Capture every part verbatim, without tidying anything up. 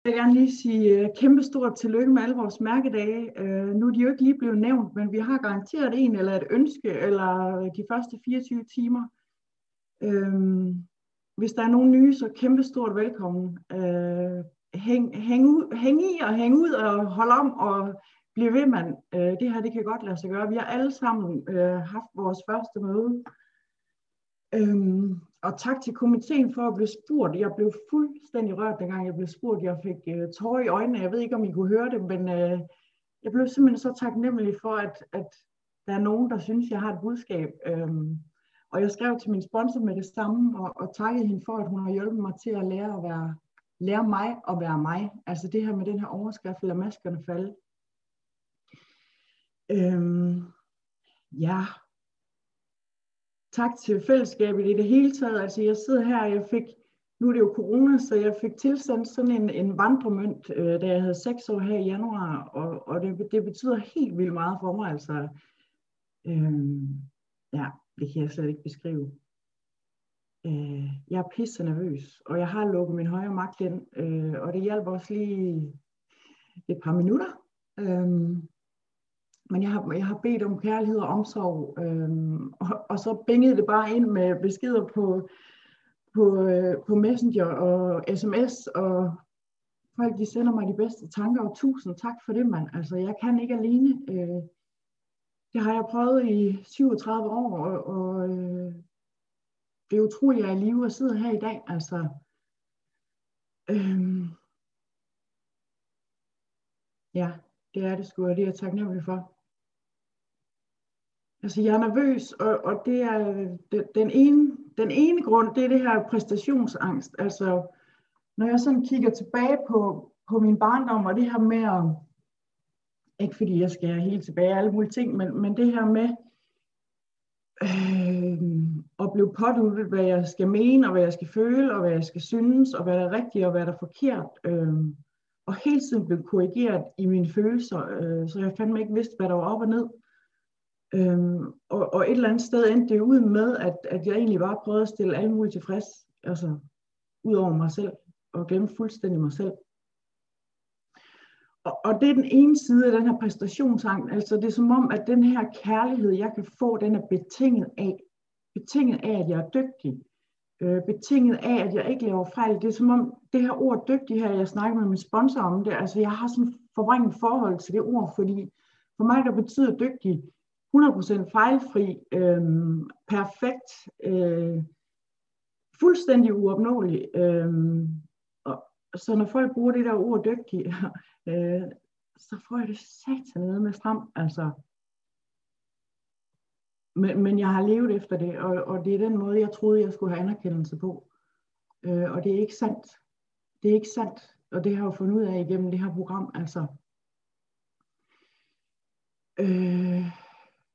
Jeg vil gerne lige sige uh, kæmpe stort tillykke med alle vores mærkedage. Uh, nu er de jo ikke lige blevet nævnt, men vi har garanteret en eller et ønske, eller de første fireogtyve timer. Uh, hvis der er nogen nye, så kæmpe stort velkommen. Uh, hæng, hæng, ud, hæng i og hæng ud og hold om og bliv ved, mand. Uh, det her, det kan godt lade sig gøre. Vi har alle sammen uh, haft vores første møde. Øhm, og tak til komiteen for at blive spurgt. Jeg blev fuldstændig rørt, dengang jeg blev spurgt. Jeg fik øh, tårer i øjnene. Jeg ved ikke, om I kunne høre det, men øh, jeg blev simpelthen så taknemmelig for, at, at der er nogen, der synes, jeg har et budskab. Øhm, og jeg skrev til min sponsor med det samme, og, og takkede hende for, at hun har hjulpet mig til at lære, at være, lære mig at være mig. Altså det her med den her overskrift, lad maskerne falde. Øhm, ja... Tak til fællesskabet i det hele taget. Altså jeg sidder her, jeg fik, nu er det jo corona, så jeg fik tilsendt sådan en, en vandremønt, øh, da jeg havde seks år her i januar, og, og det, det betyder helt vildt meget for mig. Altså, øh, ja, det kan jeg slet ikke beskrive. Øh, jeg er pisse nervøs, og jeg har lukket min højre magt ind, øh, og det hjælper også lige et par minutter. Øh, Men jeg har, jeg har bedt om kærlighed og omsorg, øhm, og, og så bingede det bare ind med beskeder på, på, øh, på Messenger og sms, og folk de sender mig de bedste tanker, og tusind tak for det, mand. Altså, jeg kan ikke alene. Øh, det har jeg prøvet i syvogtredive år, og, og øh, det er utroligt, at jeg er i live og sidder her i dag. Altså, øh, ja, det er det sgu, og det er jeg taknemmelig for. Altså, jeg er nervøs, og, og det er den ene, den ene grund, det er det her præstationsangst. Altså, når jeg sådan kigger tilbage på, på min barndom, og det her med at, ikke fordi jeg skal helt tilbage alle mulige ting, men, men det her med øh, at blive påduttet, hvad jeg skal mene, og hvad jeg skal føle, og hvad jeg skal synes, og hvad der er rigtigt, og hvad der er forkert. Øh, og hele tiden blev korrigeret i mine følelser, øh, så jeg fandme ikke vidste, hvad der var op og ned. Øhm, og, og et eller andet sted endte det ud med, at, at jeg egentlig bare prøvede at stille alle mulige tilfreds, altså ud over mig selv, og glemme fuldstændig mig selv. Og, og det er den ene side af den her præstationsangst, altså det er som om, at den her kærlighed, jeg kan få, den er betinget af, betinget af, at jeg er dygtig, øh, betinget af, at jeg ikke laver fejl. Det er som om, det her ord dygtig her, jeg snakker med min sponsor om det, altså jeg har sådan forvrænget forhold til det ord, fordi for mig, der betyder dygtig, hundrede procent fejlfri, øh, perfekt, øh, fuldstændig uopnåelig. Øh, og, så når folk bruger det der ord dygtig, øh, så får jeg det satan med frem. Altså. Men, men jeg har levet efter det, og, og det er den måde, jeg troede, jeg skulle have anerkendelse på. Øh, og det er ikke sandt. Det er ikke sandt, og det har jeg jo fundet ud af igennem det her program. Altså. Øh,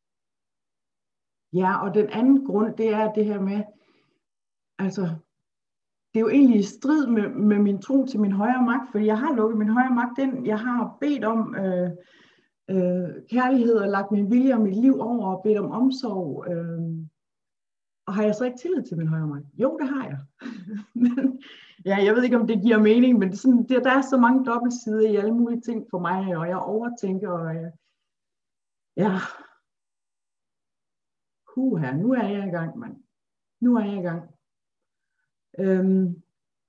Ja, og den anden grund, det er det her med, altså, det er jo egentlig i strid med, med min tro til min højre magt, fordi jeg har lukket min højre magt ind, jeg har bedt om øh, øh, kærlighed og lagt min vilje og mit liv over og bedt om omsorg, øh, og har jeg så ikke tillid til min højre magt? Jo, det har jeg. Men, ja, jeg ved ikke, om det giver mening, men det er sådan, det, der er så mange dobbeltsider i alle mulige ting for mig, og jeg overtænker, og øh, ja... Huha, nu er jeg i gang, mand. Nu er jeg i gang. Øhm,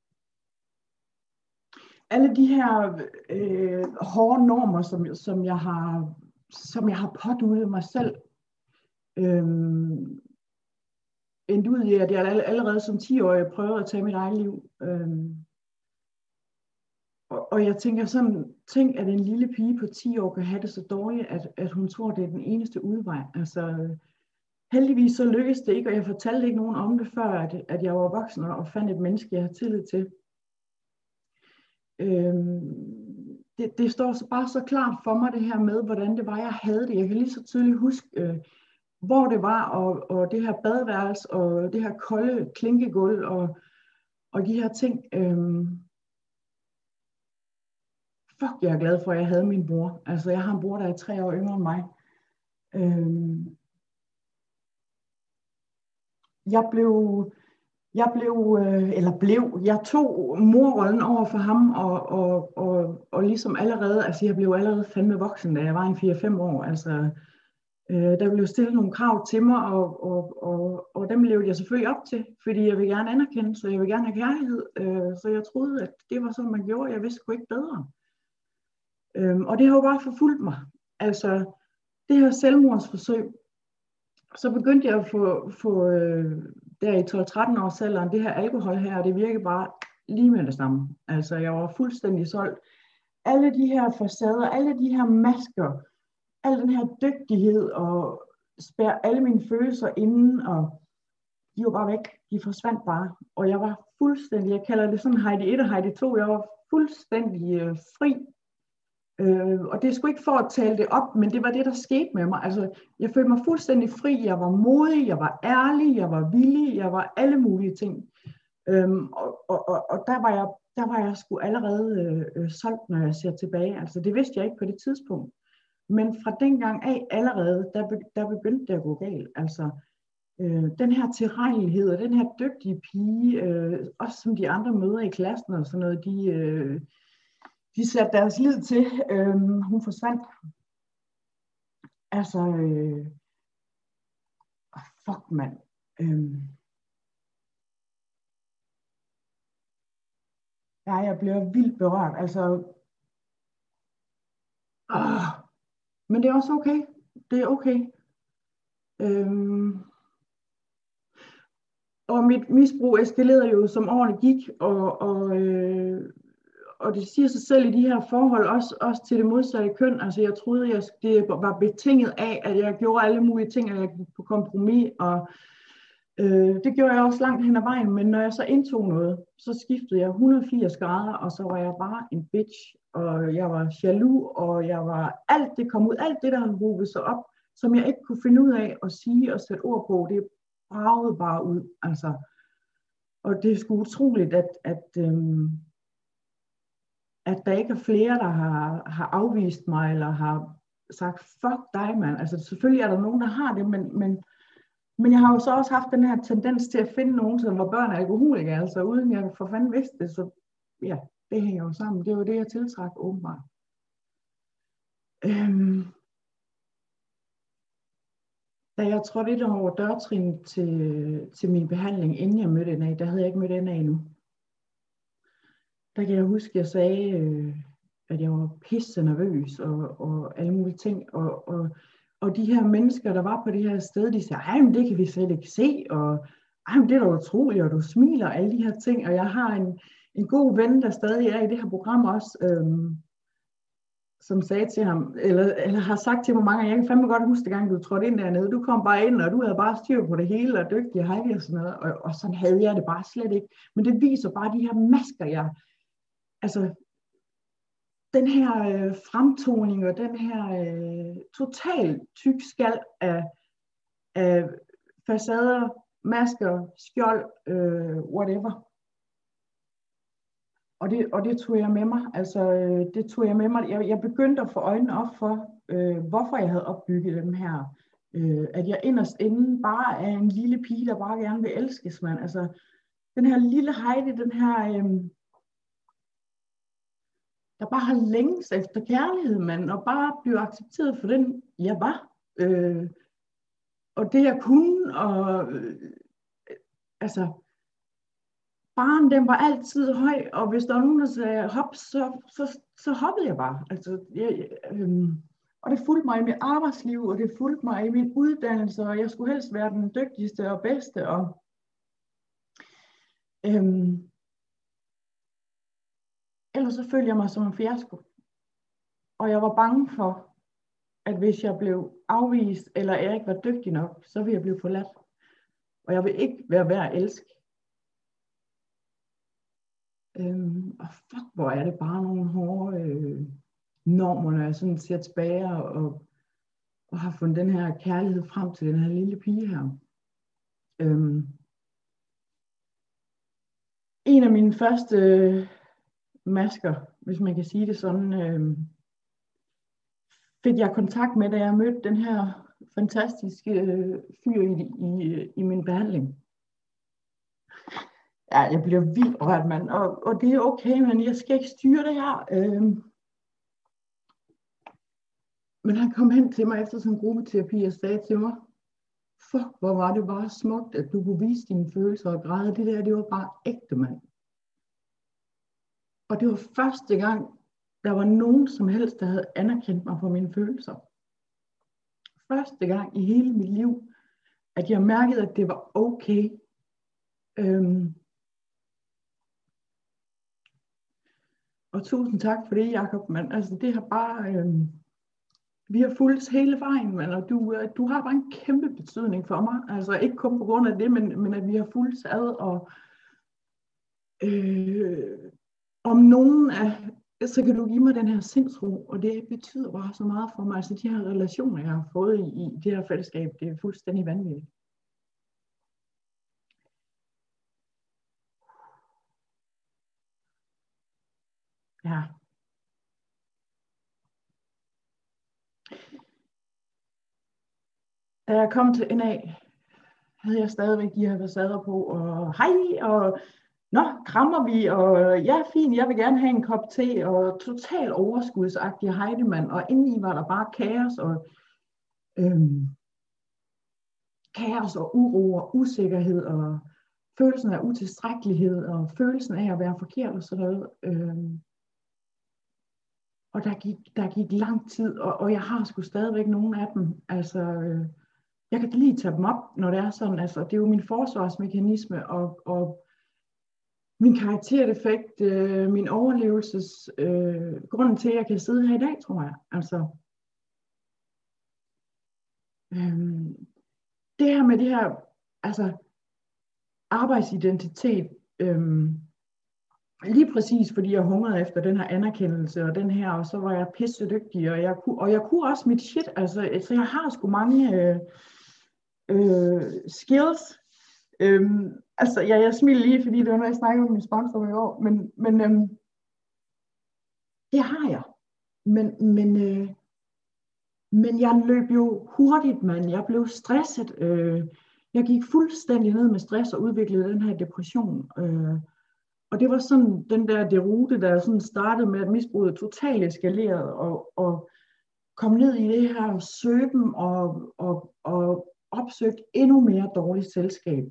alle de her øh, hårde normer, som, som, jeg har, som jeg har påduttet mig selv, øhm, endte ud i, at jeg allerede som ti-årig prøvede at tage mit eget liv. Øhm, og, og jeg tænker sådan, tænk, at en lille pige på ti år kan have det så dårligt, at, at hun tror, det er den eneste udvej. Altså... Heldigvis så lykkedes det ikke, og jeg fortalte ikke nogen om det, før at, at jeg var voksen og fandt et menneske, jeg har tillid til. Øhm, det, det står så bare så klart for mig, det her med, hvordan det var, jeg havde det. Jeg kan lige så tydeligt huske, øh, hvor det var, og, og det her badeværelse, og det her kolde klinkegulv, og, og de her ting. Øhm, fuck, jeg er glad for, at jeg havde min bror. Altså, jeg har en bror, der er tre år yngre end mig. Øhm, Jeg blev, Jeg blev, øh, eller blev, jeg tog morrollen over for ham, og, og, og, og ligesom allerede, altså jeg blev allerede fandme voksen, da jeg var en fire fem år, altså øh, der blev stillet nogle krav til mig, og, og, og, og dem levede jeg selvfølgelig op til, fordi jeg vil gerne anerkende, så jeg vil gerne have kærlighed, øh, så jeg troede, at det var sådan, man gjorde, jeg vidste sgu ikke bedre. Øhm, og det har jo bare forfulgt mig, altså det her selvmordsforsøg, så begyndte jeg at få, få øh, der i tolv tretten års alderen, det her alkohol her, og det virkede bare lige med det samme. Altså, jeg var fuldstændig solgt. Alle de her facader, alle de her masker, al den her dygtighed, og spærre alle mine følelser inden, og de var bare væk. De forsvandt bare. Og jeg var fuldstændig, jeg kalder det sådan Heidi et og Heidi to, jeg var fuldstændig øh, fri. Øh, og det er sgu ikke for at tale det op, men det var det, der skete med mig. Altså, jeg følte mig fuldstændig fri. Jeg var modig, jeg var ærlig, jeg var villig, jeg var alle mulige ting. Øhm, og, og, og, og der var jeg, der var jeg sgu allerede øh, solgt, når jeg ser tilbage. Altså, det vidste jeg ikke på det tidspunkt. Men fra dengang af allerede, der, be, der begyndte det at gå galt. Altså, øh, den her tilregnelighed og den her dygtige pige, øh, også som de andre mødre i klassen og sådan noget, de... Øh, De satte deres lid til. Øhm, hun forsvandt. Altså, øh, fuck mand. Øhm, ja, jeg bliver vildt berørt. Altså, øh, men det er også okay. Det er okay. Øhm, og mit misbrug eskalerede jo, som årene gik, og, og øh, og det siger sig selv i de her forhold, også, også til det modsatte køn. Altså jeg troede, jeg, det var betinget af, at jeg gjorde alle mulige ting, og jeg gik på kompromis, og øh, det gjorde jeg også langt hen ad vejen, men når jeg så indtog noget, så skiftede jeg et hundrede og firs grader, og så var jeg bare en bitch, og jeg var jaloux, og jeg var alt det kom ud, alt det, der havde hovedet sig op, som jeg ikke kunne finde ud af at sige og sætte ord på, det bragede bare ud, altså. Og det er sgu utroligt, at, at øhm, at der ikke er flere, der har, har afvist mig, eller har sagt, fuck dig, mand. Altså selvfølgelig er der nogen, der har det, men, men, men jeg har jo så også haft den her tendens til at finde nogen, som var børn af alkoholikere, altså uden jeg for fanden vidste det, så ja, det hænger jo sammen. Det var det, jeg tiltrak åbenbart. Øhm, da jeg trådte ind over dørtrin til, til min behandling, inden jeg mødte N A, der havde jeg ikke mødt N A endnu. Der kan jeg huske, at jeg sagde, øh, at jeg var pisse nervøs og, og alle mulige ting. Og, og, og de her mennesker, der var på det her sted, de sagde, ej, men det kan vi slet ikke se, og ej, men det er da utroligt, og du smiler, og alle de her ting. Og jeg har en, en god ven, der stadig er i det her program også, øhm, som sagde til ham, eller, eller har sagt til mig mange gange, jeg kan fandme godt huske, gang du trådte ind dernede, du kom bare ind, og du havde bare styr på det hele, og dygtig og Heidi og sådan noget, og, og sådan havde jeg det bare slet ikke. Men det viser bare de her masker, jeg, altså, den her øh, fremtoning og den her øh, total tyk skal af, af facader, masker, skjold, øh, whatever. Og det, og det tog jeg med mig. Altså, øh, det tog jeg med mig. Jeg, jeg begyndte at få øjnene op for, øh, hvorfor jeg havde opbygget dem her. Øh, at jeg inderst inden bare er en lille pige, der bare gerne vil elskes, man. Altså, den her lille Heidi, den her... Øh, der bare har længes efter kærlighed, mand, og bare blive accepteret for den, jeg var. Øh, og det, jeg kunne, og øh, altså, barn, den var altid høj, og hvis der var nogen, der sagde hop, så, så, så hoppede jeg bare. Altså, jeg, øh, og det fulgte mig i mit arbejdsliv, og det fulgte mig i min uddannelse, og jeg skulle helst være den dygtigste og bedste, og øh, ellers så følte jeg mig som en fiasko. Og jeg var bange for, at hvis jeg blev afvist, eller jeg ikke var dygtig nok, så ville jeg blive forladt. Og jeg vil ikke være værd at elske. Øhm, og fuck, hvor er det bare nogle hårde øh, normer, når jeg sådan ser tilbage og, og har fundet den her kærlighed frem til den her lille pige her. Øhm, en af mine første øh, masker, hvis man kan sige det sådan, øh, fik jeg kontakt med, da jeg mødte den her fantastiske øh, fyr i, i, i min behandling. ja, jeg bliver vildt rørt, mand, og, og det er okay, men jeg skal ikke styre det her. Øhm. Men han kom hen til mig efter sådan en gruppeterapi og sagde til mig, fuck, hvor var det bare smukt, at du kunne vise dine følelser og græde. Det der, det var bare ægte, mand. Og det var første gang, der var nogen som helst, der havde anerkendt mig for mine følelser. Første gang i hele mit liv, at jeg mærkede, at det var okay. Øhm. Og tusind tak for det, Jacob. Men altså, det har bare, øhm, vi har fulgt hele vejen, men, og du, øh, du har bare en kæmpe betydning for mig. Altså ikke kun på grund af det, men, men at vi har fulgt ad, og øh, om nogen af, så kan du give mig den her sindsro, og det betyder bare så meget for mig. Altså de her relationer, jeg har fået i, i det her fællesskab, det er fuldstændig vanvittigt. Ja. Da jeg kom til N A, havde jeg stadigvæk de her facader på, og hej, og nå, krammer vi, og ja, fint, jeg vil gerne have en kop te, og total overskudsagtig Heidemand, og indeni var der bare kaos, og øhm, kaos og uro og usikkerhed, og følelsen af utilstrækkelighed, og følelsen af at være forkert og sådan noget. Øhm, og der gik, der gik lang tid, og, og jeg har sgu stadigvæk nogle af dem, altså... Øh, jeg kan lige tage dem op, når det er sådan, altså det er jo min forsvarsmekanisme, og, og min karakterdefekt, øh, min overlevelses, øh, grunden til, at jeg kan sidde her i dag, tror jeg. Altså, øh, det her med det her, altså arbejdsidentitet, øh, lige præcis fordi jeg hungrede efter den her anerkendelse, og den her, og så var jeg pissedygtig, og jeg, og jeg kunne også mit shit, altså, altså jeg har sgu mange øh, øh, skills. Øhm, altså, ja, jeg smiler lige, fordi det var noget, jeg snakkede med min sponsor i år, men, men øhm, det har jeg. Men, men, øh, men jeg løb jo hurtigt, mand. Jeg blev stresset. Øh, jeg gik fuldstændig ned med stress og udviklede den her depression. Øh, og det var sådan den der derute, der sådan startede med, at misbruget totalt eskalerede, og, og kom ned i det her søben, og, og, og opsøgt endnu mere dårligt selskab.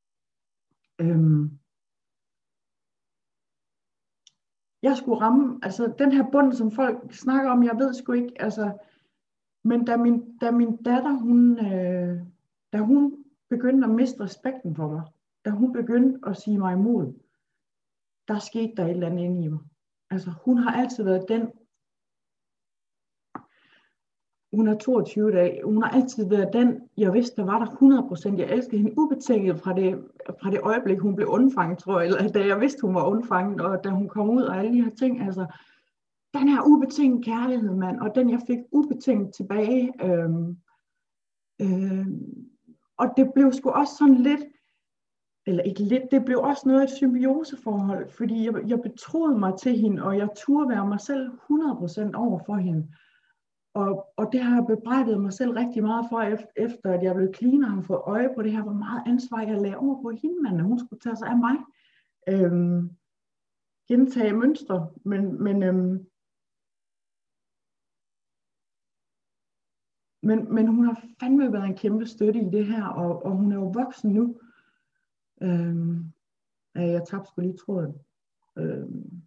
Øhm, jeg skulle ramme, altså den her bund, som folk snakker om, jeg ved sgu ikke, altså, men da min, da min datter, hun, øh, da hun begyndte at miste respekten for mig, da hun begyndte at sige mig imod, der skete der et eller andet inde i mig. Altså hun har altid været den, hun er toogtyve dage, hun har altid været den, jeg vidste, der var der hundrede procent. Jeg elskede hende ubetinget fra det, fra det øjeblik, hun blev undfanget, tror jeg, eller da jeg vidste, hun var undfanget, og da hun kom ud, og alle de her ting, altså, den her ubetinget kærlighed, mand, og den jeg fik ubetinget tilbage, øhm, øhm, og det blev sgu også sådan lidt, eller ikke lidt, det blev også noget af et symbioseforhold, fordi jeg, jeg betroede mig til hende, og jeg turde være mig selv hundrede procent over for hende. Og, og det har jeg bebrejdet mig selv rigtig meget for, efter at jeg blev clean og har fået øje på det her, hvor meget ansvar jeg lagde over på hende, mand, hun skulle tage sig af mig. Øhm, gentage mønstre, men, men, øhm, men, men hun har fandme været en kæmpe støtte i det her, og, og hun er jo voksen nu. Øhm, jeg tabte sgu lige tråden. Øhm,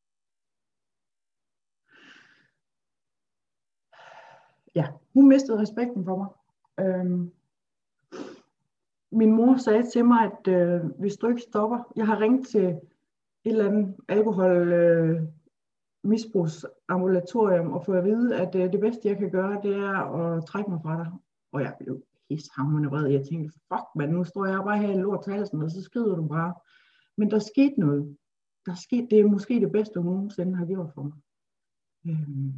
ja, hun mistede respekten for mig. Øhm, min mor sagde til mig, at øh, hvis du ikke stopper, jeg har ringet til et eller andet alkohol øh, misbrugsambulatorium og fået at vide, at øh, det bedste jeg kan gøre, det er at trække mig fra dig. Og jeg blev pissehamrende vred. Jeg tænkte, fuck man, nu står jeg bare her i lort til halsen, og så skrider du bare. Men der skete noget. Der skete, det er måske det bedste, hun nogensinde har gjort for mig. Øhm.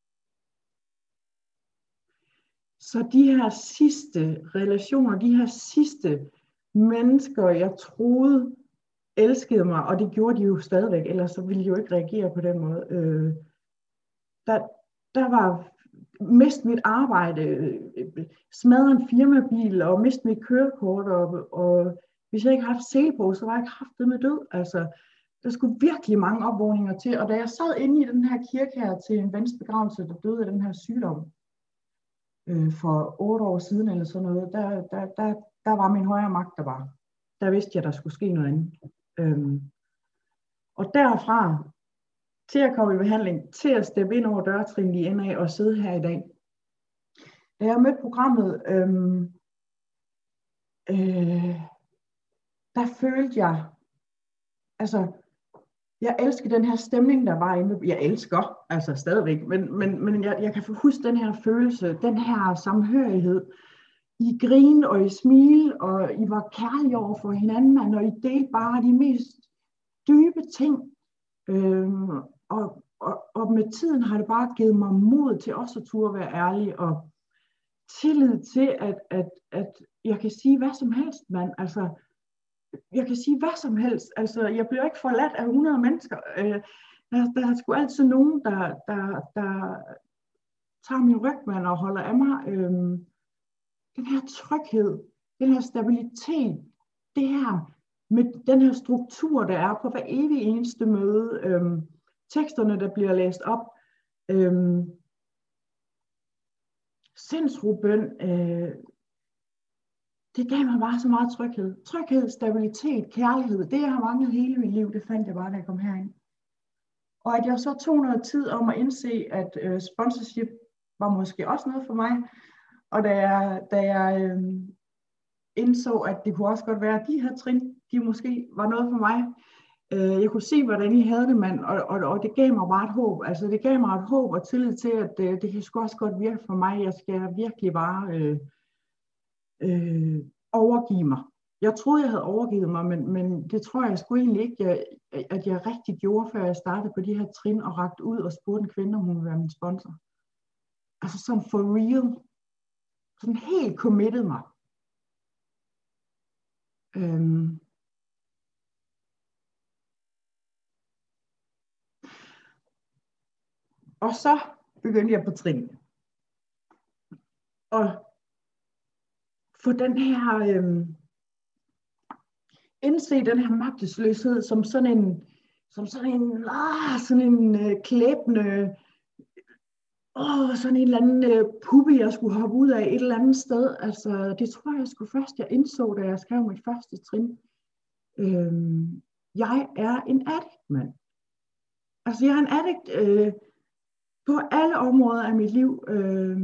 Så de her sidste relationer, de her sidste mennesker, jeg troede elskede mig, og det gjorde de jo stadigvæk, ellers så ville de jo ikke reagere på den måde. Øh, der, der var mist mit arbejde, smadret en firmabil, og mist mit kørekort, og, og hvis jeg ikke havde haft sele på, så var jeg ikke haft det med død. Altså, der skulle virkelig mange opvågninger til. Og da jeg sad inde i den her kirke her til en vens begravelse, der døde af den her sygdom øh, for otte år siden eller sådan noget, der, der, der, der var min højre magt, der var. Der vidste jeg, der skulle ske noget andet. Øhm, og derfra til at komme i behandling, til at steppe ind over dørtrin i N A og sidde her i dag. Da jeg mødte programmet, øhm, øh, der følte jeg, altså, jeg elsker den her stemning, der var inde. Jeg elsker, altså stadigvæk, men, men, men jeg, jeg kan få huske den her følelse, den her samhørighed. I grin og i smil, og I var kærlige over for hinanden, man, og I delte bare de mest dybe ting. Øhm, og, og, og med tiden har det bare givet mig mod til også at turde være ærlig, og tillid til, at, at, at jeg kan sige hvad som helst, mand. Altså, jeg kan sige hvad som helst. Altså, jeg bliver ikke forladt af hundrede mennesker. Øh, der, der er sgu altid nogen, der, der, der tager min ryg, mand, og holder af mig. Øhm, den her tryghed, den her stabilitet, det her med den her struktur, der er på hver evig eneste møde, øhm, teksterne, der bliver læst op, øhm, sindsrobøn, øh, det gav mig bare så meget tryghed. Tryghed, stabilitet, kærlighed, det jeg har manglet hele mit liv, det fandt jeg bare, da jeg kom herind. Og at jeg så tog noget tid om at indse, at øh, sponsorship var måske også noget for mig, og da jeg, da jeg øh, indså, at det kunne også godt være, at de her trin, de måske var noget for mig. Øh, jeg kunne se, hvordan I havde det, mand, og, og, og det gav mig bare et håb. Altså, det gav mig et håb og tillid til, at øh, det kan sgu også godt virke for mig. Jeg skal virkelig bare øh, øh, overgive mig. Jeg troede, jeg havde overgivet mig, men, men det tror jeg sgu egentlig ikke, jeg, at jeg rigtig gjorde, før jeg startede på de her trin og rakte ud og spurgte en kvinde, om hun ville være min sponsor. Altså sådan for real. Sådan helt committed mig. Øhm. Og så begyndte jeg på trin. Og få den her, øhm, indse den her magtesløshed som sådan en, som sådan en, ah, sådan en øh, klæbende, åh, sådan en eller anden øh, puppe, jeg skulle hoppe ud af et eller andet sted. Altså, det tror jeg sgu først, jeg indså, da jeg skrev mit første trin. Øhm, jeg er en addict, mand. Altså, jeg er en addict øh, på alle områder af mit liv. Øh,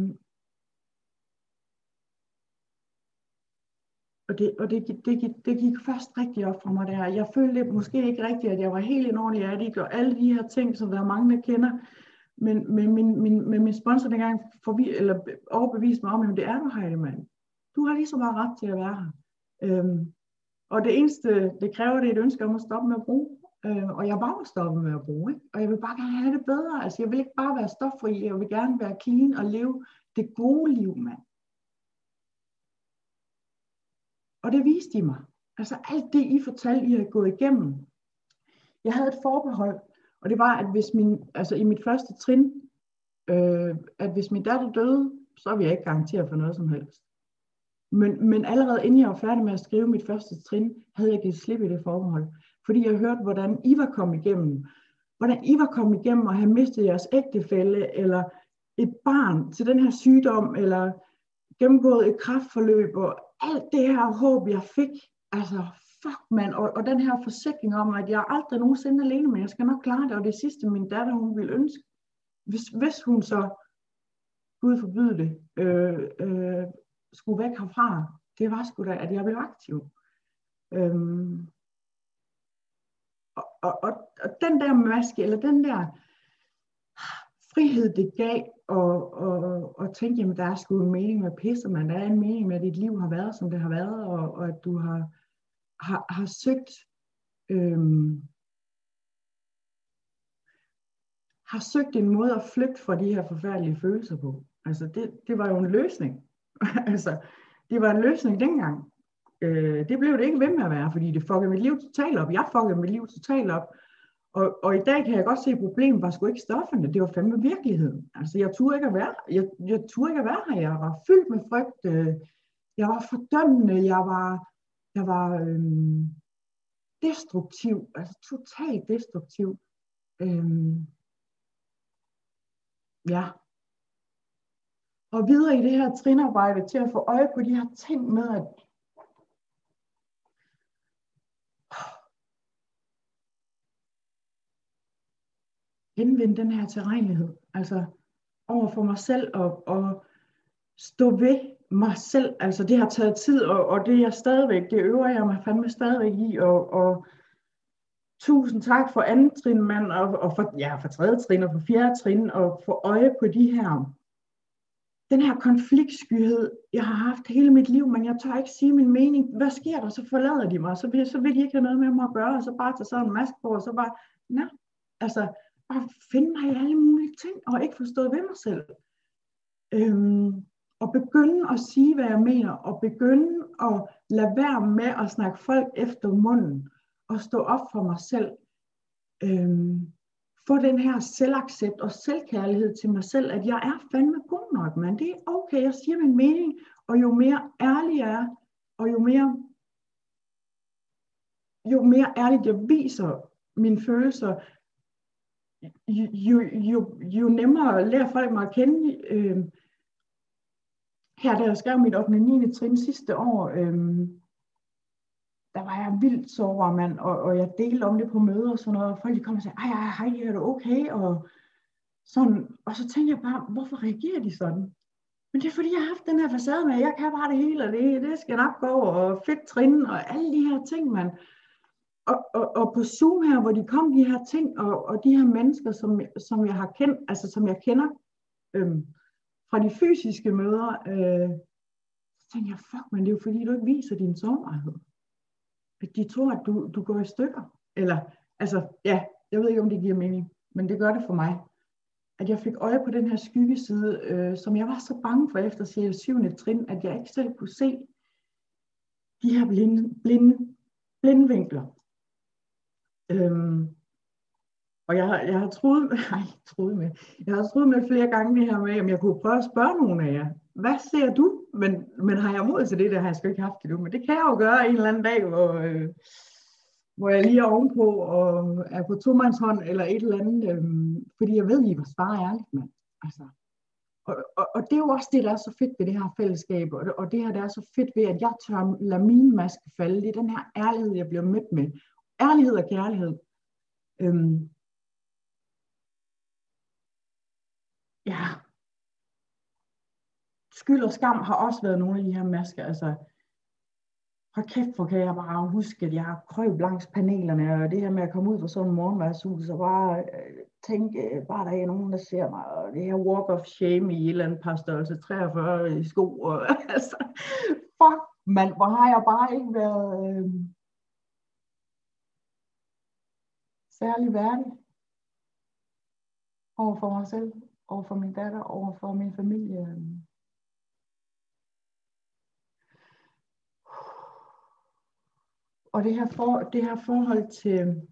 og det, og det, det, det, det gik først rigtig op for mig der. Jeg følte måske ikke rigtigt, at jeg var helt en ordentlig addict, og alle de her ting, som der er mange, der kender. Men med min, min, med min sponsor dengang forbi, eller overbeviste mig om, at det er du, Heidi, mand. Du har lige så meget ret til at være her. Øhm, og det eneste, det kræver, det er et ønske om at stoppe med at bruge. Øh, og jeg bare vil stoppe med at bruge. Ikke? Og jeg vil bare gerne have det bedre. Altså, jeg vil ikke bare være stoffri. Jeg vil gerne være clean og leve det gode liv, mand. Og det viste de mig. Altså alt det, I fortalte, I havde gået igennem. Jeg havde et forbehold. Og det var, at hvis min, altså i mit første trin, øh, at hvis min datter døde, så ville jeg ikke garantere for noget som helst. Men, men allerede inden jeg var færdig med at skrive mit første trin, havde jeg givet slip i det forbehold. Fordi jeg hørte, hvordan I var kommet igennem. Hvordan I var kommet igennem at have mistet jeres ægtefælle, eller et barn til den her sygdom, eller gennemgået et kræftforløb, og alt det her håb, jeg fik. Altså, fuck man, og, og den her forsikring om, at jeg aldrig nogensinde alene, men jeg skal nok klare det, og det sidste min datter, hun ville ønske, hvis, hvis hun så, Gud forbyde det, øh, øh, skulle væk herfra, det var sgu da, at jeg blev aktiv. Øhm, og, og, og, og den der maske, eller den der frihed, det gav, og, og, og tænke, jamen der er sgu en mening med pisse, man, der er en mening med, at dit liv har været, som det har været, og, og at du har Har, har søgt øhm, har søgt en måde at flygte fra de her forfærdelige følelser på. Altså det, det var jo en løsning. altså det var en løsning dengang. Øh, det blev det ikke ved med at være, fordi det fuckede mit liv totalt op. Jeg fuckede mit liv totalt op. Og, og i dag kan jeg godt se, at problemet var sgu ikke stofferne. Det var fandme virkeligheden. Altså jeg turde ikke at være, jeg, jeg turde ikke at være her. Jeg var fyldt med frygt. Jeg var fordømmende. Jeg var jeg var øhm, destruktiv, altså totalt destruktiv. Øhm, ja. Og videre i det her trinarbejde til at få øje på de her ting med, at genvinde den her tilregnelighed, altså over for mig selv og, og stå ved mig selv, altså det har taget tid, og, og det er jeg stadigvæk, det øver jeg mig fandme stadigvæk i, og, og tusind tak for anden trin, mand, og, og for, ja, for tredje trin, og for fjerde trin, og få øje på de her, den her konfliktskyhed, jeg har haft hele mit liv, men jeg tør ikke sige min mening. Hvad sker der? Så forlader de mig, så vil, så vil de ikke have noget med mig at gøre, og så bare tage sådan en maske på, og så bare, nej, altså, bare finde mig i alle mulige ting, og ikke forstå ved mig selv. Øhm, og begynde at sige, hvad jeg mener, og begynde at lade være med at snakke folk efter munden, og stå op for mig selv. Øhm, få den her selvaccept og selvkærlighed til mig selv, at jeg er fandme god nok, man. Det er okay, jeg siger min mening, og jo mere ærlig jeg er, og jo mere, jo mere ærligt jeg viser mine følelser, jo, jo, jo, jo nemmere lærer folk mig at kende. Øhm, her, da jeg skrev mit ottende og niende trin sidste år, øhm, der var jeg vildt sårbar, mand, og, og jeg delte om det på møder og sådan noget, og folk de kom og sagde, ej, ej, hej, er du okay? Og, sådan, og så tænkte jeg bare, hvorfor reagerer de sådan? Men det er fordi, jeg har haft den her facade med, at jeg kan bare det hele, og det, det skal nok gå, og fedt trin, og alle de her ting, mand. Og, og, og på Zoom her, hvor de kom de her ting, og, og de her mennesker, som, som jeg har kendt, altså som jeg kender øhm, fra de fysiske møder, øh, så tænkte jeg, fuck, men det er jo fordi, du ikke viser din sårbarhed. At de tror, at du, du går i stykker. Eller, altså, ja, jeg ved ikke, om det giver mening, men det gør det for mig. At jeg fik øje på den her skyggeside, øh, som jeg var så bange for efter sjæl syvende trin, at jeg ikke selv kunne se de her blinde, blinde, blindvinkler. Øhm, og jeg har, jeg har troet, nej, troet med, jeg har troet med flere gange det her med, om jeg kunne prøve at spørge nogen af jer, hvad ser du? Men, men har jeg mod til det, der har jeg sgu ikke haft det nu, men det kan jeg jo gøre en eller anden dag, hvor, øh, hvor jeg lige er ovenpå og er på tomandshånd eller et eller andet, øh, fordi jeg ved, I vil svare ærligt, mand. Altså. Og, og, og det er jo også det, der er så fedt ved det her fællesskab, og det, og det her, der er så fedt ved, at jeg tør lade min maske falde. Det er den her ærlighed, jeg bliver mødt med. Ærlighed og kærlighed. Øhm, ja. Skyld og skam har også været nogle af de her masker. Altså, hold kæft, hvor kan jeg bare huske, at jeg har krøb langs panelerne, og det her med at komme ud fra sådan en morgenværshus, og bare øh, tænke, øh, bare der er nogen, der ser mig, og det her walk of shame i et eller andet par størrelse treogfyrre i sko, og altså, fuck, mand, hvor har jeg bare ikke været øh, særlig værdig over for mig selv, over for min datter, over for min familie. Og det her, for, det her forhold til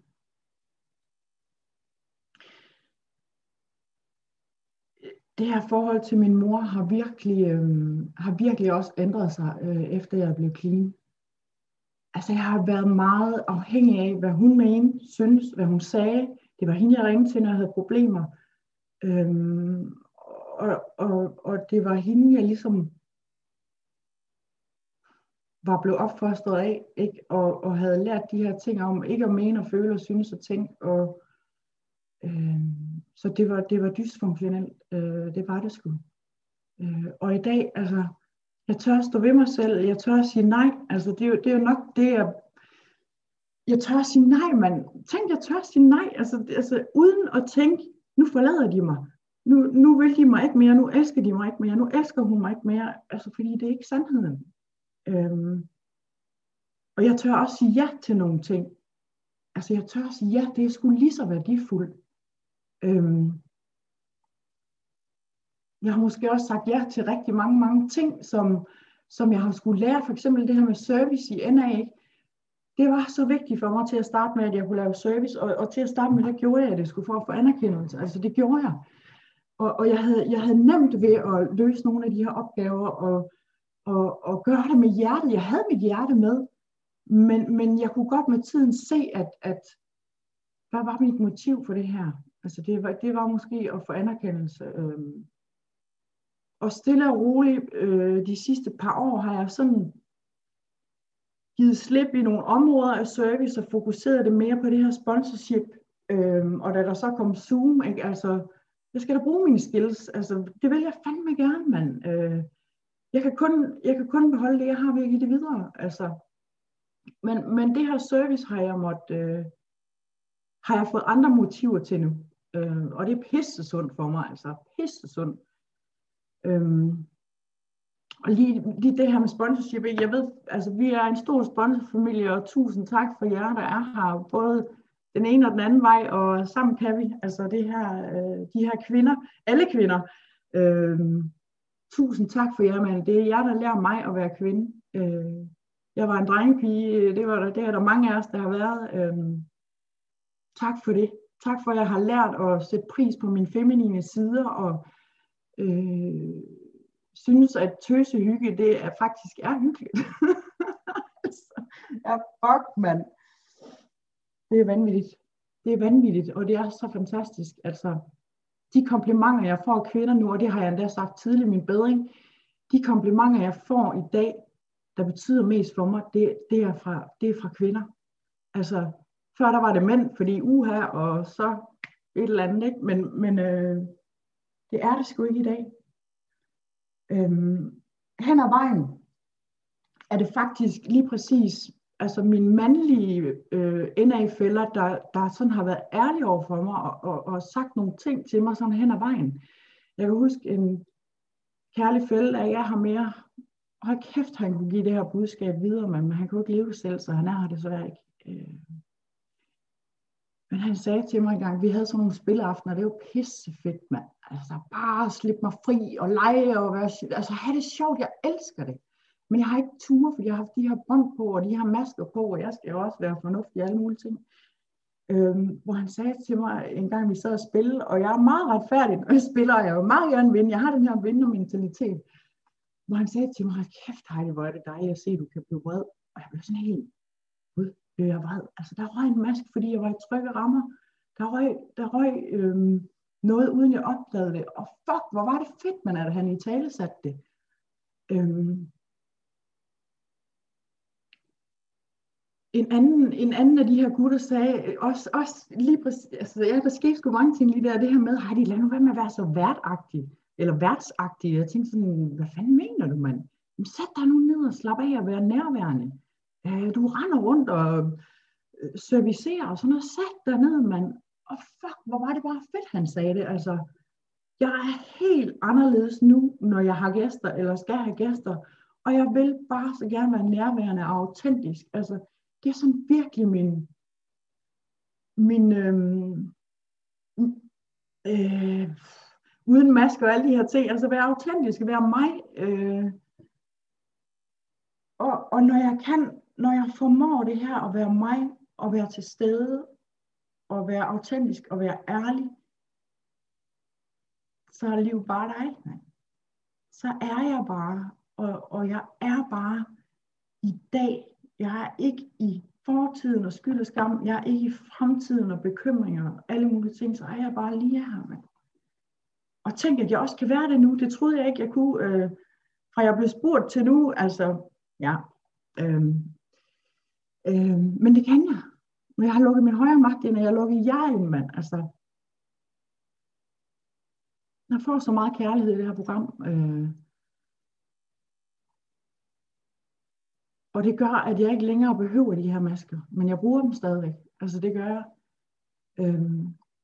det her forhold til min mor har virkelig, øh, har virkelig også ændret sig, øh, efter jeg blev clean. Altså jeg har været meget afhængig af, hvad hun mente, synes, hvad hun sagde. Det var hende, jeg ringte til, når jeg havde problemer. Øhm, og, og, og det var hende, jeg ligesom var blevet opfostret af, ikke? Og, og havde lært de her ting om, ikke at mene og føle og synes og tænke. Og, øhm, så det var, det var dysfunktionelt. Øh, det var det sgu. Øh, og i dag, altså, jeg tør stå ved mig selv. Jeg tør sige nej. Altså, det er jo, det er jo nok det, jeg... Jeg tør sige nej, mand. Tænk, jeg tør sige nej. Altså, altså, uden at tænke, nu forlader de mig. Nu, nu vil de mig ikke mere. Nu elsker de mig ikke mere. Nu elsker hun mig ikke mere. Altså, fordi det er ikke sandheden. Øhm, og jeg tør også sige ja til nogle ting. Altså, jeg tør sige ja. Det er sgu lige så værdifuldt. Øhm, jeg har måske også sagt ja til rigtig mange, mange ting, som, som jeg har skulle lære. For eksempel det her med service i N A, ikke? Det var så vigtigt for mig til at starte med, at jeg kunne lave service, og, og til at starte med, der gjorde jeg det skulle for at få anerkendelse. Altså det gjorde jeg. Og, og jeg, havde, jeg havde nemt ved at løse nogle af de her opgaver, og, og, og gøre det med hjertet. Jeg havde mit hjerte med, men, men jeg kunne godt med tiden se, at, at hvad var mit motiv for det her? Altså det var, det var måske at få anerkendelse. Øhm, og stille og roligt øh, de sidste par år har jeg sådan givet slip i nogle områder af service og fokuseret det mere på det her sponsorship. Øhm, og da der så kom Zoom, ikke, altså, jeg skal da bruge mine skills. Altså, det vil jeg fandme gerne, mand. Øh, jeg, kan kun, jeg kan kun beholde det, jeg har ved at give det videre. Altså, men, men det her service har jeg måtte, øh, har jeg fået andre motiver til nu. Øh, og det er pissesundt for mig, altså pissesundt. Øhm, Og lige, lige det her med sponsorship, jeg ved, altså vi er en stor sponsorfamilie, og tusind tak for jer, der er her, både den ene og den anden vej, og sammen kan vi, altså det her, øh, de her kvinder, alle kvinder, øh, tusind tak for jer, men det er jer, der lærer mig at være kvinde. Øh, jeg var en drengepige, det, var der, det er der mange af os, der har været. Øh, tak for det. Tak for, at jeg har lært at sætte pris på mine feminine sider, og øh, synes, at tøsehygge, det er faktisk er hyggeligt. Altså, ja, fuck, mand. Det er vanvittigt. Det er vanvittigt, og det er så fantastisk. Altså, de komplimenter, jeg får af kvinder nu, og det har jeg endda sagt tidligt i min bedring, de komplimenter, jeg får i dag, der betyder mest for mig, det, det, er, fra, det er fra kvinder. Altså, før der var det mænd, fordi uha, og så et eller andet, ikke? Men, men øh, det er det sgu ikke i dag. Øhm, hen ad vejen er det faktisk lige præcis altså mine mandlige øh, N A-fæller, der, der sådan har været ærlige over for mig og, og, og sagt nogle ting til mig sådan hen ad vejen. Jeg kan huske en kærlig fælle, at jeg har mere, hold kæft, han kunne give det her budskab videre, men han kunne ikke leve selv, så han er her desværre ikke. Øh. Men han sagde til mig engang, vi havde sådan nogle spilleaftener, det var pissefedt, mand. Altså bare slippe mig fri og lege og være, altså have det sjovt, jeg elsker det. Men jeg har ikke tur, fordi jeg har haft de her bånd på, og de her masker på, og jeg skal jo også være fornuftig i alle mulige ting. Øhm, hvor han sagde til mig, en gang vi sad og spillede, og jeg er meget retfærdig, når jeg spiller, og jeg vil meget gerne vinde, jeg har den her vindermentalitet. Hvor han sagde til mig, kæft Heidi, hvor er det dejligt at se, at du kan blive vred. Og jeg blev sådan helt, gud, blev jeg vred. Altså der røg en maske, fordi jeg var i trygge rammer. Der røg, der røg øhm, noget, uden jeg opdagede det. Og fuck, hvor var det fedt, man, at han i tale satte det. Øhm, En anden, en anden af de her gutter sagde også, også lige præcis, altså ja, der skete sgu mange ting lige der, det her med, Heidi, lad nu være med at være så værtagtig, eller værtsagtig. Jeg tænkte sådan, hvad fanden mener du, mand? Men sæt dig nu ned og slap af og være nærværende. Øh, du render rundt og øh, servicerer og sådan noget. Sæt dig ned, mand. Og fuck, hvor var det bare fedt, han sagde det. Altså, jeg er helt anderledes nu, når jeg har gæster, eller skal have gæster. Og jeg vil bare så gerne være nærværende og autentisk. Altså, det er sådan virkelig min, min øhm, øh, uden maske og alle de her ting, altså være autentisk, være mig. Øh, og, og når jeg kan, når jeg formår det her at være mig, og være til stede, og være autentisk, og være ærlig, så er livet bare dejligt. Så er jeg bare, og, og jeg er bare i dag. Jeg er ikke i fortiden og skyld og skam. Jeg er ikke i fremtiden og bekymringer og alle mulige ting. Så er jeg bare lige her. Man. Og tænk, at jeg også kan være det nu. Det troede jeg ikke, jeg kunne. Øh, fra jeg blev spurgt til nu. Altså, ja. Øh, øh, men det kan jeg. Men jeg har lukket min højre magt ind, og jeg har lukket jer ind, mand. Altså, jeg får så meget kærlighed i det her program. Øh, Og det gør, at jeg ikke længere behøver de her masker. Men jeg bruger dem stadigvæk. Altså det gør jeg. Øhm.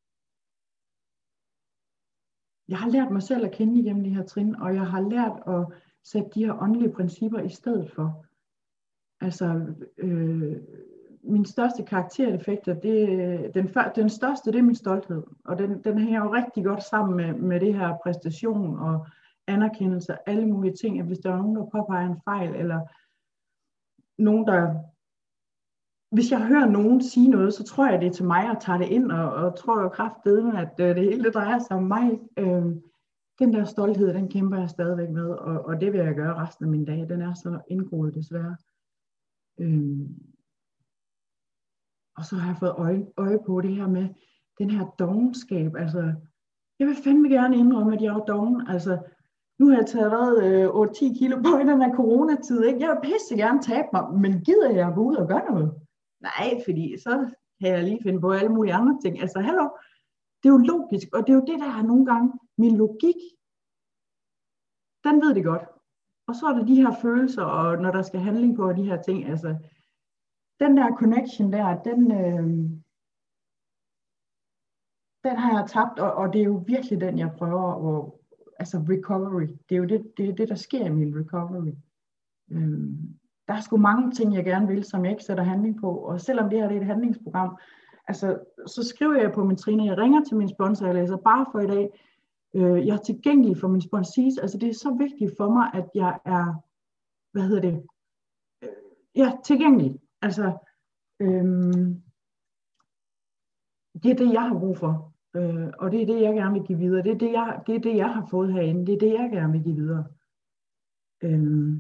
Jeg har lært mig selv at kende igennem de her trin. Og jeg har lært at sætte de her åndelige principper i stedet for. Altså øh, min største karakterdefekter, det, den, den største, det er min stolthed. Og den, den hænger jo rigtig godt sammen med, med det her præstation og anerkendelse og alle mulige ting. At hvis der er nogen, der påpeger en fejl, eller nogen, der... Hvis jeg hører nogen sige noget, så tror jeg, det er til mig og tager det ind, og, og tror jo kraftedeme, at øh, det hele det drejer sig om mig. Øh, den der stolthed, den kæmper jeg stadigvæk med, og, og det vil jeg gøre resten af mine dage. Den er så indgroet desværre. Øh, Og så har jeg fået øje, øje på det her med den her dovenskab. Altså, jeg vil fandme gerne indrømme, at jeg er doven. Altså, nu har jeg taget øh, otte til ti kilo på i den her coronatid. Ikke? Jeg vil pisse gerne tabe mig, men gider jeg gå ud og gøre noget? Nej, fordi så kan jeg lige finde på alle mulige andre ting. Altså, hallo, det er jo logisk, og det er jo det, der er nogle gange min logik. Den ved det godt. Og så er det de her følelser, og når der skal handling på de her ting, altså, den der connection der, den, øh, den har jeg tabt, og, og det er jo virkelig den, jeg prøver at, altså recovery, det er jo det, det, er det der sker i min recovery. Øh, der er sgu mange ting, jeg gerne vil, som jeg ikke sætter handling på, og selvom det her det er et handlingsprogram, altså, så skriver jeg på min Trine, jeg ringer til min sponsor, jeg læser bare for i dag, øh, jeg er tilgængelig for min sponsees, altså det er så vigtigt for mig, at jeg er, hvad hedder det, øh, jeg er tilgængelig, altså, Øhm, det er det, jeg har brug for, øh, og det er det, jeg gerne vil give videre. Det er det, jeg, det er det, jeg har fået herinde. Det er det, jeg gerne vil give videre. Øhm,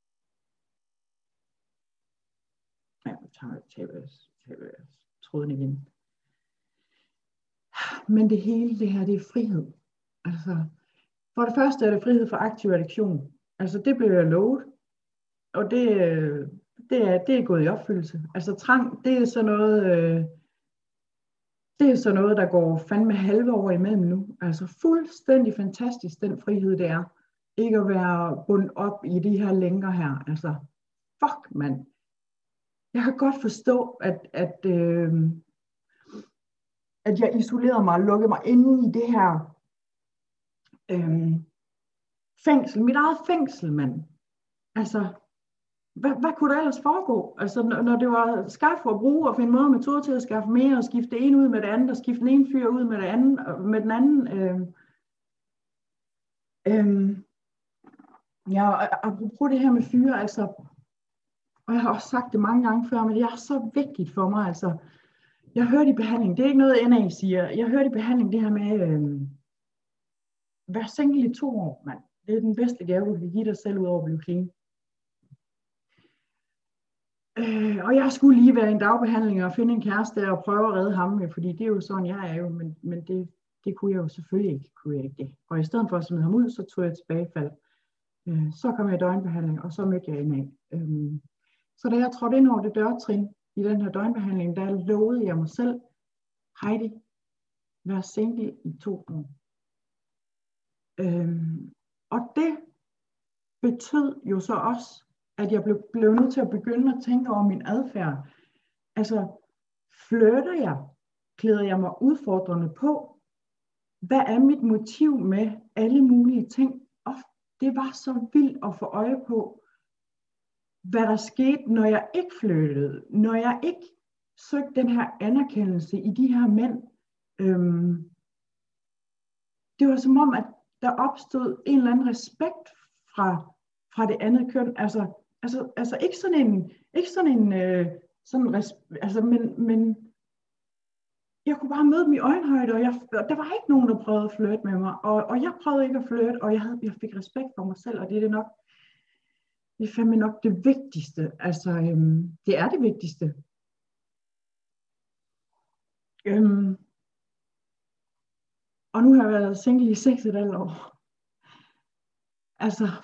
ja, jeg tager, tager, tager tråden igen. Men det hele det her, det er frihed. Altså, for det første er det frihed for aktiv addiction. Altså, det blev jeg lovet, og det, det, er, det er gået i opfyldelse. Altså, trang, det er sådan noget... Øh, Det er så noget, der går fandme halve år imellem nu. Altså fuldstændig fantastisk, den frihed det er. Ikke at være bundet op i de her lænker her. Altså, fuck mand. Jeg kan godt forstå, at, at, øh, at jeg isolerede mig og lukkede mig inde i det her øh, fængsel. Mit eget fængsel, mand. Altså, hvad, hvad kunne der ellers foregå? Altså, når, når det var skaffe og bruge og finde måde og metode til at skaffe mere og skifte det ene ud med det andet og skifte den ene fyr ud med, det andet, med den anden. Øh, øh, ja, og apropos det her med fyre, altså, og jeg har også sagt det mange gange før, men det er så vigtigt for mig, altså, jeg hørte i behandling, det er ikke noget N A siger, jeg hørte i behandling det her med, øh, vær single i to år, mand. Det er den bedste gave, du kan give dig selv ud over at blive clean. Øh, og jeg skulle lige være i en dagbehandling og finde en kæreste og prøve at redde ham med, fordi det er jo sådan, jeg er jo, men, men det, det kunne jeg jo selvfølgelig ikke, kunne jeg ikke det. Og i stedet for at smide ham ud, så tog jeg tilbagefald. Øh, så kom jeg i døgnbehandling, og så mødte jeg N A. Øh, så da jeg trådte ind over det dørtrin i den her døgnbehandling, der lovede jeg mig selv, Heidi, vær single i to år. Øh, og det betød jo så også, at jeg blev, blev nødt til at begynde at tænke over min adfærd. Altså, flirter jeg? Klæder jeg mig udfordrende på? Hvad er mit motiv med alle mulige ting? Og det var så vildt at få øje på, hvad der skete, når jeg ikke flirtede. Når jeg ikke søgte den her anerkendelse i de her mænd. Øhm, det var som om, at der opstod en eller anden respekt fra, fra det andet køn. Altså, Altså, altså ikke sådan en, ikke sådan en, øh, sådan res- altså, men, men jeg kunne bare møde dem i øjenhøjde, og, jeg, og der var ikke nogen, der prøvede at flirte med mig, og, og jeg prøvede ikke at flirte, og jeg, havde, jeg fik respekt for mig selv, og det er det nok, det er fandme nok det vigtigste, altså øhm, det er det vigtigste. Øhm, og nu har jeg været single i seks et halvt år. Altså,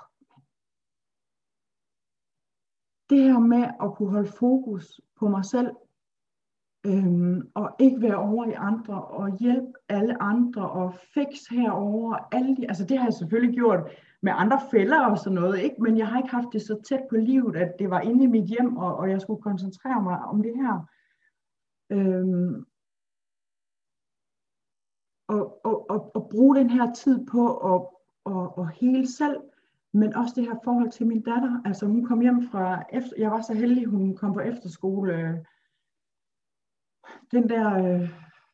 det her med at kunne holde fokus på mig selv, øhm, og ikke være over i andre, og hjælpe alle andre, og fix herover, alle de, altså det har jeg selvfølgelig gjort med andre fælder og sådan noget, ikke? Men jeg har ikke haft det så tæt på livet, at det var inde i mit hjem, og, og jeg skulle koncentrere mig om det her. Øhm, og, og, og, og bruge den her tid på at og, og hele selv, men også det her forhold til min datter. Altså hun kom hjem fra, efter, jeg var så heldig, hun kom på efterskole, øh, den der, øh,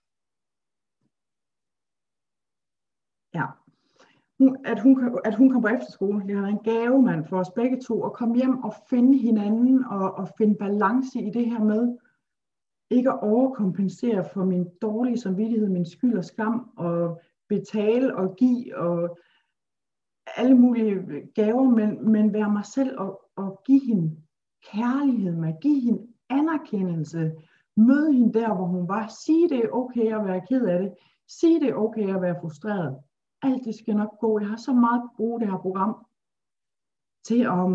ja, hun, at, hun, at hun kom på efterskole, det har været en gave, mand, for os begge to, at komme hjem og finde hinanden, og, og finde balance i det her med, ikke at overkompensere for min dårlige samvittighed, min skyld og skam, og betale og give, og alle mulige gaver, men, men være mig selv, og, og give hende kærlighed, med give hende anerkendelse møde hende der, hvor hun var, sige det er okay at være ked af det, sige det er okay at være frustreret. Alt det skal nok gå. Jeg har så meget brug det her program til at,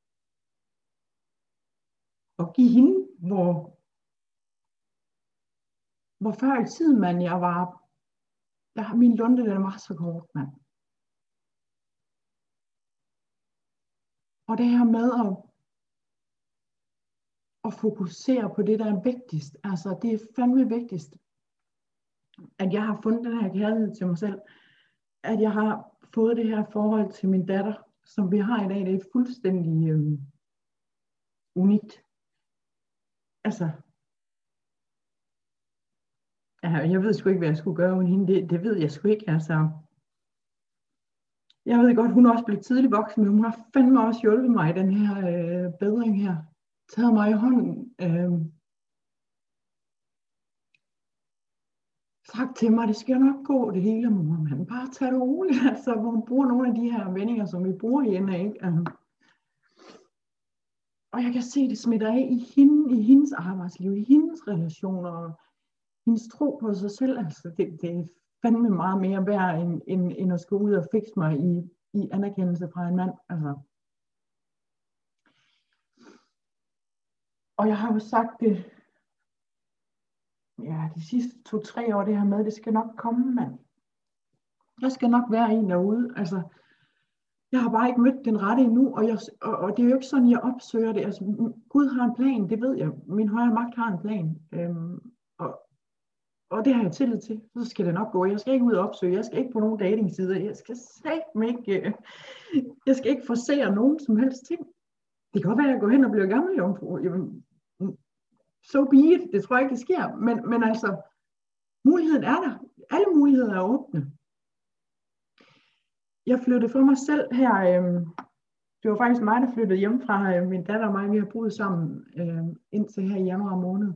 at give hende, hvor, hvor før i tiden, man, jeg var, jeg, min lunde, den var så kort, mand. Og det her med at, at fokusere på det, der er vigtigst, altså det er fandme vigtigst, at jeg har fundet den her kærlighed til mig selv, at jeg har fået det her forhold til min datter, som vi har i dag. Det er fuldstændig øh, unikt. Altså, ja, jeg ved sgu ikke, hvad jeg skulle gøre uden hende. Det, det ved jeg sgu ikke, altså. Jeg ved godt, hun er også blevet tidlig voksen, men hun har fandme også hjulpet mig i den her øh, bedring her. Taget mig i hånden. Øh, sagt til mig, det skal nok gå det hele, mor, man. Bare tag det roligt, altså. Hvor hun bruger nogle af de her vendinger, som vi bruger i N A, ikke? Øh. Og jeg kan se, det smitter af i hende, i hendes arbejdsliv, i hendes relationer, og hendes tro på sig selv. Altså, det, det er fandme meget mere værd, end, end, end at skulle ud og fikse mig i, i anerkendelse fra en mand. Altså. Og jeg har jo sagt det, ja, de sidste to-tre år, det her med, det skal nok komme, mand. Der skal nok være en derude. Altså, jeg har bare ikke mødt den rette endnu, og, jeg, og, og det er jo ikke sådan, jeg opsøger det. Altså, Gud har en plan, det ved jeg. Min højere magt har en plan. Øhm, og, og det har jeg tillid til. Så skal det nok gå. Jeg skal ikke ud og opsøge. Jeg skal ikke på nogen datingsider. Jeg skal satme ikke, øh, jeg skal ikke forsere nogen som helst ting. Det kan godt være, at jeg går hen og bliver gammel jomfru. Jamen, so be it. Det tror jeg ikke, det sker. Men, men altså, muligheden er der. Alle muligheder er åbne. Jeg flyttede for mig selv her. Øh, det var faktisk mig, der flyttede hjem fra øh, min datter og mig. Vi har boet sammen øh, indtil her i januar måned.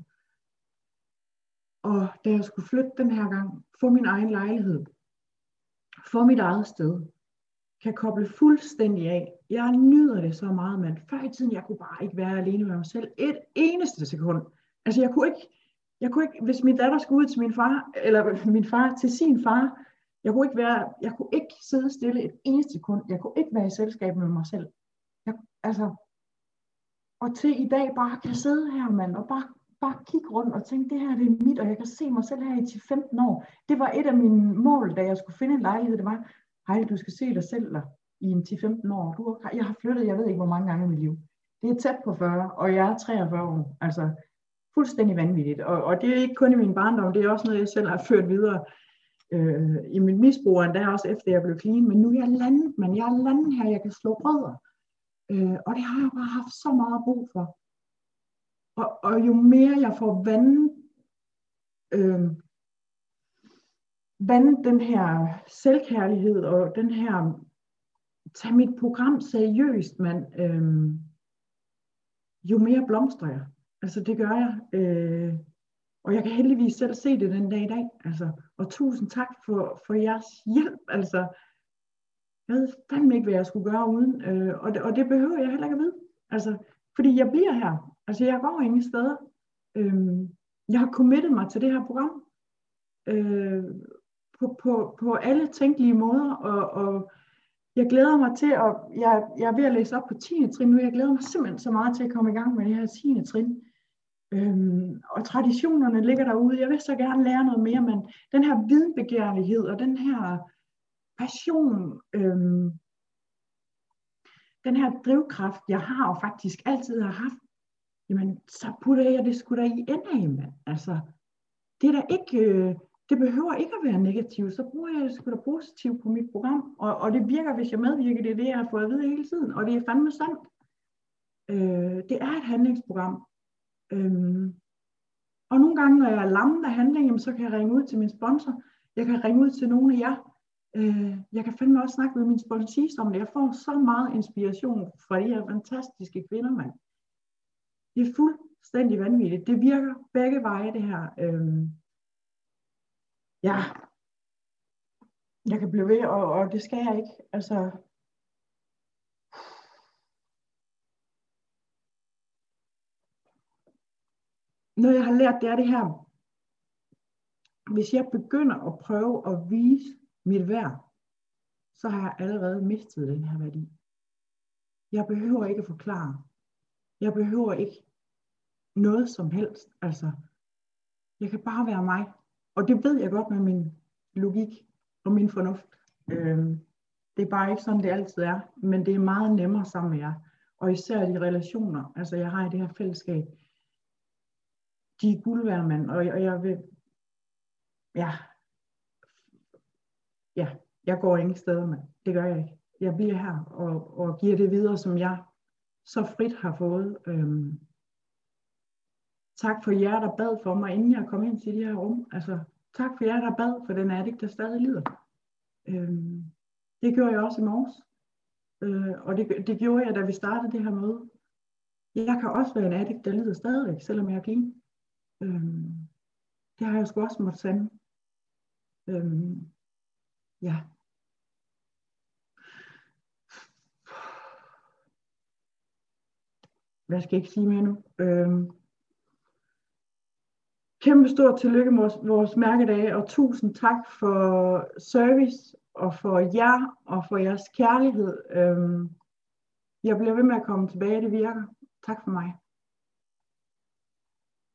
Og da jeg skulle flytte den her gang, få min egen lejlighed, få mit eget sted, kan koble fuldstændig af. Jeg nyder det så meget, men før i tiden, jeg kunne bare ikke være alene med mig selv et eneste sekund. Altså jeg kunne ikke, jeg kunne ikke, hvis min datter skulle ud til min far, eller min far til sin far, jeg kunne ikke være, jeg kunne ikke sidde stille et eneste sekund. Jeg kunne ikke være i selskab med mig selv. Jeg, altså, og til i dag bare kan sidde her, mand, og bare bare kigge rundt og tænke, det her det er mit, og jeg kan se mig selv her i ti til femten år. Det var et af mine mål, da jeg skulle finde en lejlighed. Det var, hej, du skal se dig selv der i en ti til femten år. Du, jeg har flyttet, jeg ved ikke, hvor mange gange i mit liv. Det er tæt på fyrre, og jeg er treogfyrre år. Altså, fuldstændig vanvittigt. Og, og det er ikke kun i min barndom, det er også noget, jeg selv har ført videre øh, i mit misbrug, og der også efter jeg blev clean. Men nu er jeg landet, men jeg er landet her, jeg kan slå rødder. Øh, og det har jeg bare haft så meget brug for. Og, og jo mere jeg får vandet, øh, vandet den her selvkærlighed og den her, tag mit program seriøst, man, øh, jo mere blomstrer jeg. Altså det gør jeg. Øh, og jeg kan heldigvis selv se det den dag i dag. Altså, og tusind tak for, for jeres hjælp. Altså, jeg ved fandme ikke, hvad jeg skulle gøre uden. Øh, og, det, og det behøver jeg heller ikke at vide. Altså, fordi jeg bliver her. Altså, jeg går ingen steder. Øhm, jeg har committet mig til det her program. Øh, på, på, på alle tænkelige måder. Og, og jeg glæder mig til, at jeg, jeg er ved at læse op på tiende trin nu. Jeg glæder mig simpelthen så meget til at komme i gang med det her tiende trin. Øhm, og traditionerne ligger derude. Jeg vil så gerne lære noget mere, men den her videnbegærlighed og den her passion, øhm, den her drivkraft, jeg har og faktisk altid har haft, jamen, så putter jeg det sgu da i ende, mand. Altså, det er da ikke, øh, det behøver ikke at være negativt, så bruger jeg det sgu da positivt på mit program, og, og det virker, hvis jeg medvirker, det er det, jeg har fået at vide hele tiden, og det er fandme sandt. Øh, det er et handlingsprogram. Øhm, og nogle gange, når jeg er lammet af handling, så kan jeg ringe ud til min sponsor, jeg kan ringe ud til nogle af jer, øh, jeg kan fandme også snakke med min sponsorist om det, jeg får så meget inspiration fra de her fantastiske kvinder, mand. Det er fuldstændig vanvittigt. Det virker begge veje, det her. Øhm, ja, jeg kan blive ved, og, og det skal jeg ikke. Altså, noget jeg har lært, det er det her. Hvis jeg begynder at prøve at vise mit værd, så har jeg allerede mistet den her værdi. Jeg behøver ikke at forklare. Jeg behøver ikke noget som helst. Altså, jeg kan bare være mig. Og det ved jeg godt med min logik og min fornuft. Øhm, det er bare ikke sådan, det altid er. Men det er meget nemmere sammen med jer. Og især de relationer, altså jeg har i det her fællesskab, de er guld værd, mand. Og jeg, og jeg vil, ja, ja, jeg går ingen steder, mand. Det gør jeg ikke. Jeg bliver her og, og giver det videre, som jeg så frit har fået. Øhm, tak for jer, der bad for mig, inden jeg kom ind til de her rum. Altså, tak for jer, der bad for den addikt, der stadig lider. Øhm, det gjorde jeg også i morges. Øh, og det, det gjorde jeg, da vi startede det her møde. Jeg kan også være en addikt, der lider stadigvæk, selvom jeg er clean. Øhm, det har jeg sgu også måttet sande. Øhm, ja. Hvad skal jeg ikke sige mere nu? Øhm, kæmpe stort tillykke med vores, vores mærkedage, og tusind tak for service, og for jer, og for jeres kærlighed. Øhm, jeg bliver ved med at komme tilbage, det virker. Tak for mig.